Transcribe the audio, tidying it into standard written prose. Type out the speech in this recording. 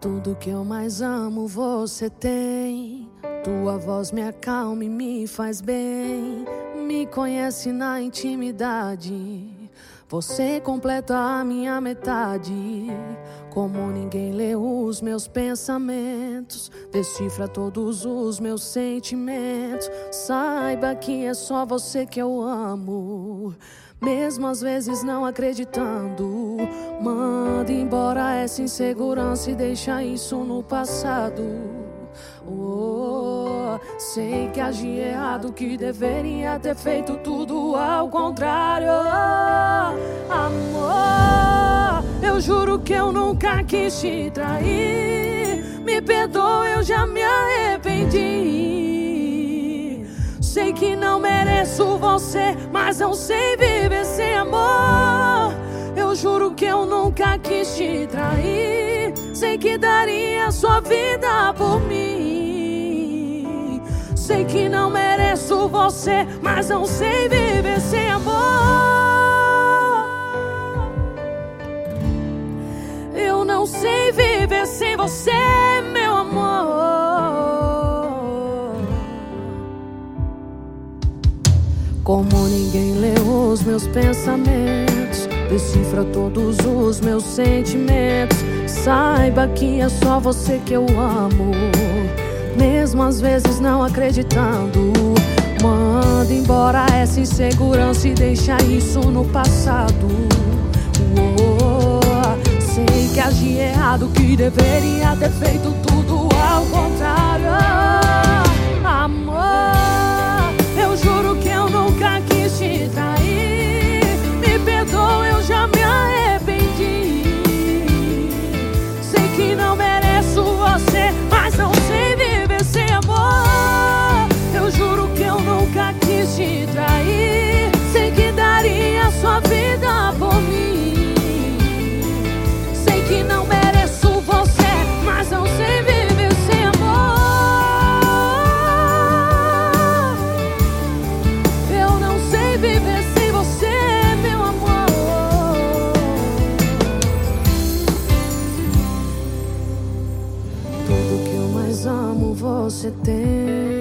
Tudo que eu mais amo você tem. Tua voz me acalma e me faz bem. Me conhece na intimidade. Você completa a minha metade. Como ninguém lê os meus pensamentos, decifra todos os meus sentimentos. Saiba que é só você que eu amo, mesmo às vezes não acreditando. Manda embora essa insegurança e deixa isso no passado. Sei que agi errado, que deveria ter feito tudo ao contrário. Amor, eu juro que eu nunca quis te trair. Me perdoa, eu já me arrependi. Sei que não mereço você, mas não sei viver sem amor. Eu juro que eu nunca quis te trair. Sei que daria sua vida por mim. Sei que não mereço você, mas não sei viver sem amor. Eu não sei viver sem você, meu amor. Como ninguém lê os meus pensamentos, decifra todos os meus sentimentos. Saiba que é só você que eu amo, mesmo às vezes não acreditando. Manda embora essa insegurança e deixa isso no passado. Sei que agi errado, que deveria ter feito tudo ao contrário. Amor, eu juro que eu nunca quis te trair. Me perdoa, eu já me arrependi. Sei que não mereço você, mas não sei viver sem amor. Eu juro que eu nunca quis te trair. Sei que daria sua vida por mim. Sei que não mereço você, mas não sei viver sem amor. Eu não sei viver sem você, meu amor. Tudo que eu mais amo você tem.